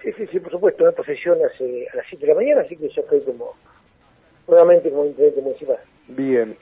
Sí, por supuesto, una posesión hace a las 7 de la mañana, así que yo estoy nuevamente como intendente municipal. Bien.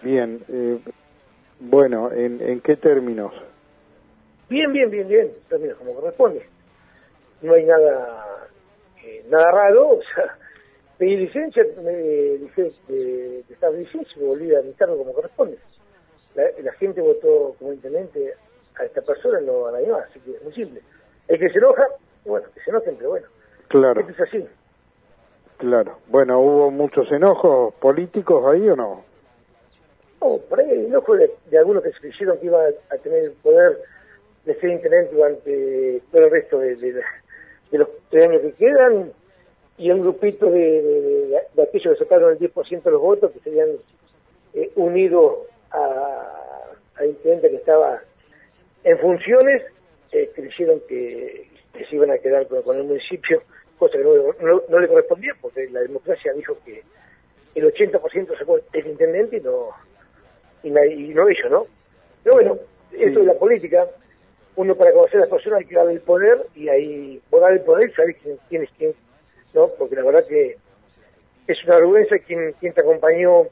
Bueno, ¿en qué términos? Bien, términos como corresponde. No hay nada raro, o sea, pedí licencia, dije de estar de licencia y me volví a mi cargo como corresponde. La gente votó como intendente a esta persona, no a nadie más, así que es muy simple. El que se enoja, bueno, que se enojen, pero bueno, Claro. esto es así. Claro. Bueno, ¿hubo muchos enojos políticos ahí o no? No, por ahí hay enojo de algunos que se creyeron que iba a tener el poder de ser intendente durante todo el resto de los 3 años que quedan, y un grupito de aquellos que sacaron el 10% de los votos, que serían unidos a intendente que estaba en funciones, creyeron que se iban a quedar con el municipio, cosa que no le correspondía, porque la democracia dijo que el 80% sacó el intendente y no ellos, ¿no? Pero bueno, esto es la política. Uno, para conocer a las personas, hay que darle el poder, y ahí por dar el poder sabes quién es quién, ¿no? Porque la verdad que es una vergüenza quien te acompañó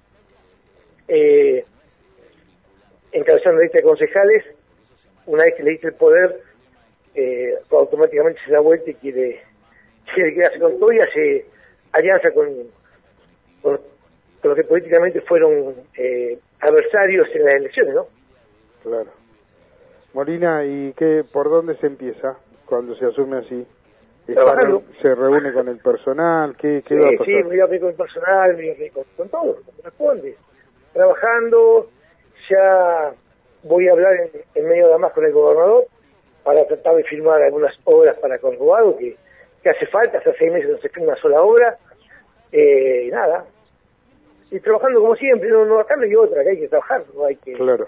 encabezando la lista de concejales. Una vez que le diste el poder, automáticamente se da vuelta y quiere quedarse con todo y hace alianza con los que políticamente fueron adversarios en las elecciones, ¿no? Claro. Molina, ¿y por dónde se empieza cuando se asume así? Trabajando. ¿Se reúne con el personal? ¿Qué va a pasar? Sí, me voy a ver con el personal, me voy a ver con todo, como corresponde. Trabajando, ya voy a hablar en medio de más con el gobernador para tratar de firmar algunas obras para Corcovado, que hace falta, hace 6 meses no se firma una sola obra, nada. Y trabajando como siempre, no acá no hay otra, que hay que trabajar, no hay que... Claro.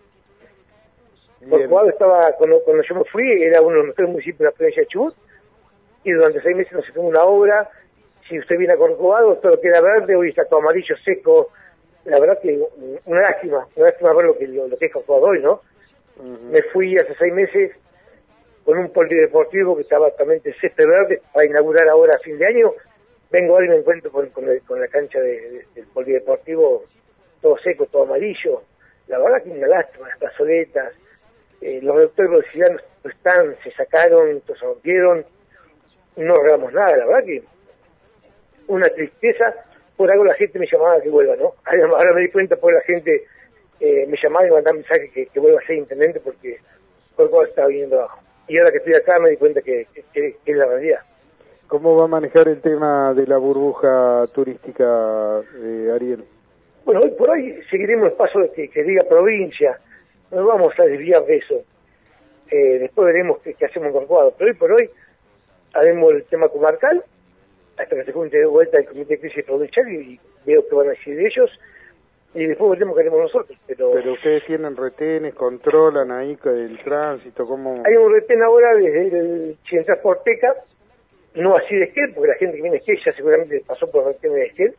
Corcovado estaba, cuando yo me fui, era uno de los mejores municipios de la provincia de Chubut, y durante 6 meses no se firmó una obra. Si usted viene a Corcovado, todo lo que era verde, hoy está todo amarillo, seco. La verdad que una lástima ver lo que es Corcovado hoy, ¿no? Me fui hace 6 meses con un polideportivo que estaba totalmente césped verde para inaugurar ahora a fin de año. Vengo ahora y me encuentro con la cancha del polideportivo todo seco, todo amarillo. La verdad que una lástima, las plazoletas, los reductores velocidad no están, se sacaron, se rompieron, no logramos nada. La verdad que una tristeza. Por algo la gente me llamaba que vuelva, ¿no? Ahora me di cuenta porque la gente me llamaba y me mandaba mensajes que vuelva a ser intendente, porque Corcovado estaba viniendo abajo. Y ahora que estoy acá me di cuenta que es la realidad. ¿Cómo va a manejar el tema de la burbuja turística, Ariel? Bueno, hoy por hoy seguiremos el paso de que diga provincia, no vamos a desviar de eso. Después veremos qué hacemos en Corcovado, pero hoy por hoy haremos el tema comarcal, hasta que se junte de vuelta el Comité de Crisis Provincial y veo qué van a decir de ellos, y después veremos qué haremos nosotros. Pero ustedes tienen retenes, controlan ahí el tránsito, ¿cómo? Hay un retén ahora desde si entras por Teca, no así de Esquel, porque la gente que viene de Esquel ya seguramente pasó por el retén de Esquel,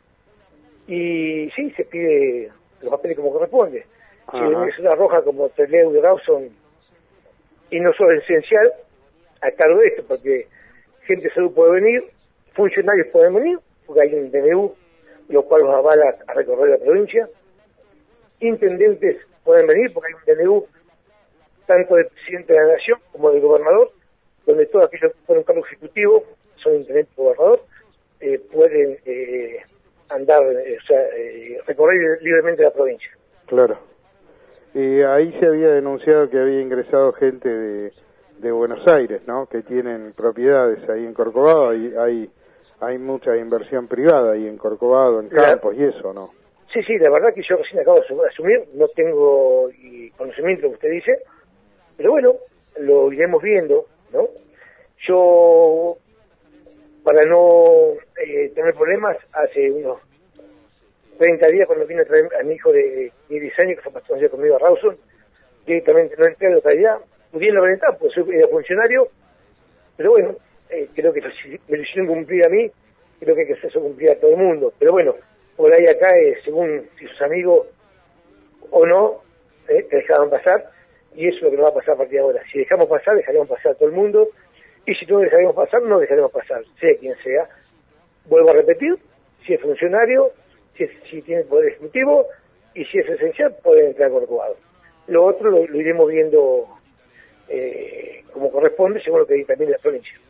y sí, se pide los papeles como corresponde. Si es una roja como Trelew de Rawson, y no solo esencial, a cargo de esto, porque gente de salud puede venir, funcionarios pueden venir, porque hay un DNU, lo cual los avala a recorrer la provincia. Intendentes pueden venir, porque hay un DNU tanto del presidente de la Nación como del gobernador, donde todos aquellos que fueron cargo ejecutivo, son intendente y gobernador, pueden andar, recorrer libremente la provincia. Claro. Ahí se había denunciado que había ingresado gente de Buenos Aires, ¿no? Que tienen propiedades ahí en Corcovado, hay mucha inversión privada ahí en Corcovado, en campos y eso, ¿no? Sí, la verdad que yo recién acabo de asumir, no tengo conocimiento de lo que usted dice, pero bueno, lo iremos viendo, ¿no? Yo, para no tener problemas, hace unos 30 días, cuando vine a traer a mi hijo de 10 años, que fue pastor un día conmigo a Rawson, directamente no entré a la localidad, pudiendo haber entrado, porque soy funcionario, pero bueno, creo que me lo hicieron cumplir a mí, creo que hay que hacer eso cumplir a todo el mundo, pero bueno, por ahí acá, según si sus amigos o no, te dejaban pasar, y eso es lo que nos va a pasar a partir de ahora. Si dejamos pasar, dejaremos pasar a todo el mundo, y si no dejaremos pasar, no dejaremos pasar, sea quien sea. Vuelvo a repetir, si es funcionario, si tiene poder ejecutivo, y si es esencial, puede entrar Corcovado. Lo otro lo iremos viendo como corresponde, según lo que dictamine la provincia.